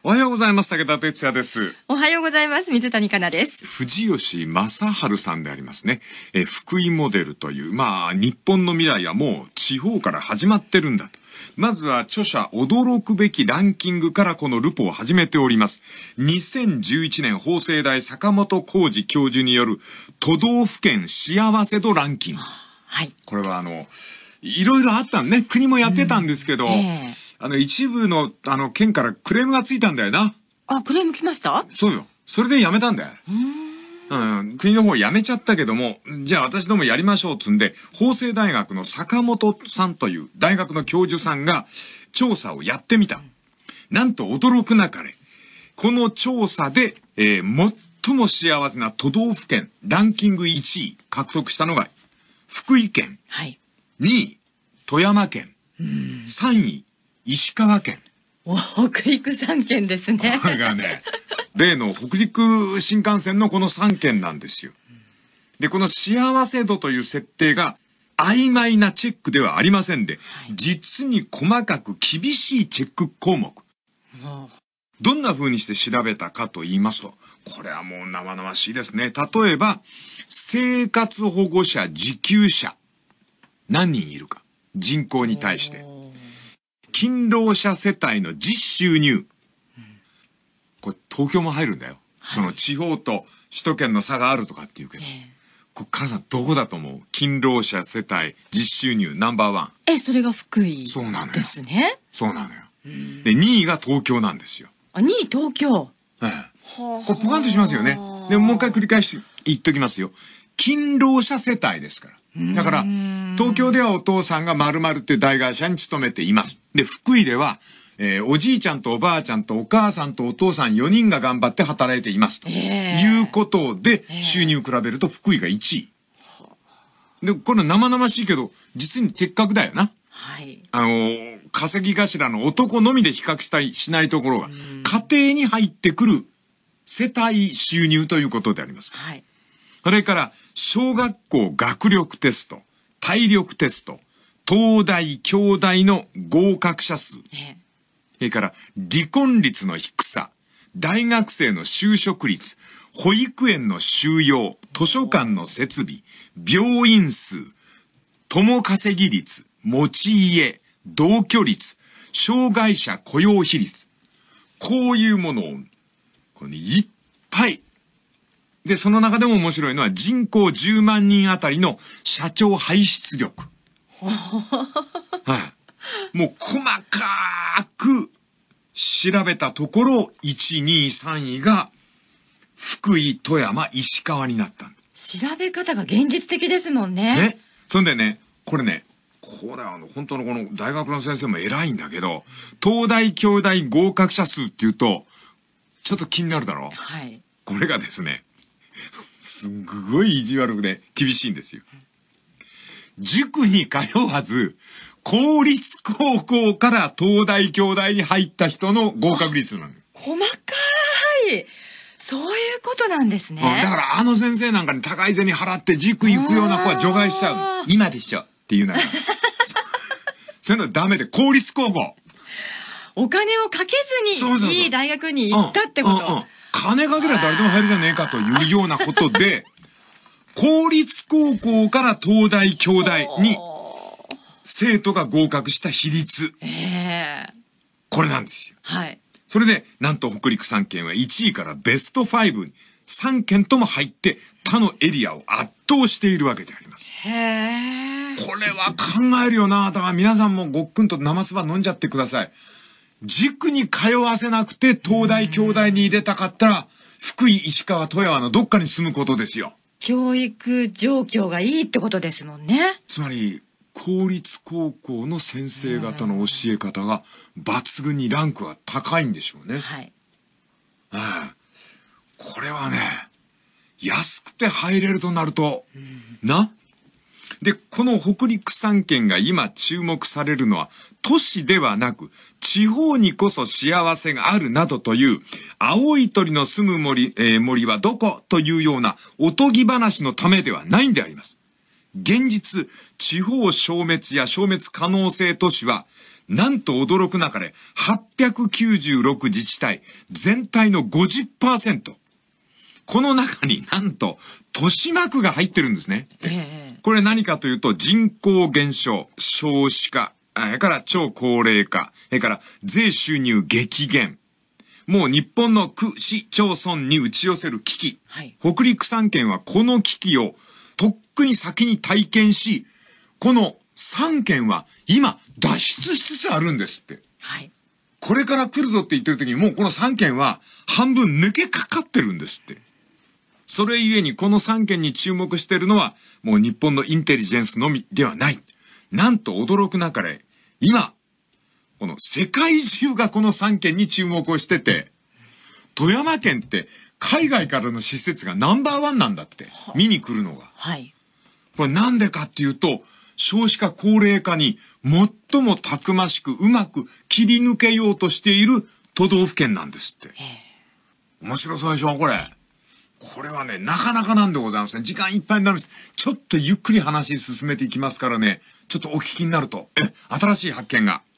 おはようございます。武田哲也です。 おはようございます。水谷香奈です。 藤吉正治さんでありますね。福井モデルという、日本の未来はもう地方から始まってるんだと。まずは著者驚くべきランキングからこのルポを始めております。2011年法政大坂本浩二教授による都道府県幸せ度ランキング。 はい。 これはいろいろあったんね。国もやってたんですけど、一部の県からクレームがついたんだよな。 あ、クレーム来ました？ そうよ。それでやめたんだよ。国の方やめちゃったけども、じゃあ私どもやりましょうっつんで、法政大学の坂本さんという大学の教授さんが調査をやってみた。なんと驚くなかれ。この調査で、最も幸せな都道府県ランキング1位獲得したのが福井県。 はい。 2位、富山県。3位、石川県。 北陸3県ですね。 これがね、例の北陸新幹線のこの3県なんですよ。で、この幸せ度という設定が曖昧なチェックではありませんで、実に細かく厳しいチェック項目。どんな風にして調べたかと言いますと、これはもう生々しいですね。例えば、生活保護者受給者。何人いるか。人口に対して。勤労者世帯の実収入。これ東京も入るんだよ。その地方と首都圏の差があるとかって言うけど。これ、カナさんどこだと思う？勤労者世帯実収入ナンバー1。 それが福井そうなのよ。 ですね。 そうなのよ。で、2位が東京なんですよ。 あ、2位東京。 これポカンとしますよね。で、もう一回繰り返し言っときますよ。勤労者世帯ですから。だから、東京ではお父さんが〇〇っていう大会社に勤めています。で、福井では、おじいちゃんとおばあちゃんとお母さんとお父さん4人が頑張って働いています。ということで、収入比べると福井が1位。で、これ生々しいけど、実に的確だよな。 はい。 稼ぎ頭の男のみで比較しないところが、家庭に入ってくる世帯収入ということであります。 はい。 それから、小学校学力テスト、体力テスト、東大、京大の合格者数。それから、離婚率の低さ、大学生の就職率、保育園の収容、図書館の設備、病院数、共稼ぎ率、持ち家、同居率、障害者雇用比率。こういうものを、これね、いっぱい。で、その中でも面白いのは人口10万人あたりの社長排出力。もう細かく調べたところ、1、2、3位が福井、富山、石川になったんです。 調べ方が現実的ですもんね。 ね。そんでね、これは本当のこの大学の先生も偉いんだけど、東大、京大合格者数っていうと、ちょっと気になるだろう。 はい。 これがですね、すんごい意地悪で厳しいんですよ。塾に通わず、公立高校から東大京大に入った人の合格率なのよ。 細かい。そういうことなんですね。 だから先生なんかに高い銭払って塾行くような子は除外しちゃう。今でしょっていうのが。そういうのダメで、公立高校。 お金をかけずにいい大学に行ったってこと。 金かけりゃ誰でも入るじゃねえかというようなことで、公立高校から東大、京大に生徒が合格した比率。これなんですよ。 はい。 それで、なんと北陸3県は1位からベスト5に3県とも入って他のエリアを圧倒しているわけであります。これは考えるよな。だから皆さんもごっくんと生そば飲んじゃってください。塾に通わせなくて東大京大に入れたかったら福井石川富山のどっかに住むことですよ。 教育状況がいいってことですもんね。 つまり公立高校の先生方の教え方が抜群にランクが高いんでしょうね。 はい。 これはね、安くて入れるとなると、で、この北陸3県が今注目されるのは、都市ではなく、地方にこそ幸せがあるなどという、青い鳥の住む森はどこというようなおとぎ話のためではないんであります。現実、地方消滅や消滅可能性都市は、 なんと驚くなかれ、896自治体、全体の 50%。この中になんと、豊島区が入ってるんですね。これ何かというと、人口減少、少子化、それから超高齢化、それから税収入激減。もう日本の区市町村に打ち寄せる危機。はい、北陸3県はこの危機をとっくに先に体験し、この3県は今脱出しつつあるんですって。はい、これから来るぞって言ってる時にもうこの3県は半分抜けかかってるんですって。それゆえにこの3県に注目しているのはもう日本のインテリジェンスのみではない。なんと驚くなかれ、今、この世界中がこの3県に注目をしてて、富山県って海外からの施設がナンバーワンなんだって、見に来るのが。はい。これなんでかっていうと、少子化高齢化に最もたくましくうまく切り抜けようとしている都道府県なんですって。面白そうでしょこれ。これはね、なかなかなんでございますね。時間いっぱいになります。ちょっとゆっくり話進めていきますからね、ちょっとお聞きになると、新しい発見が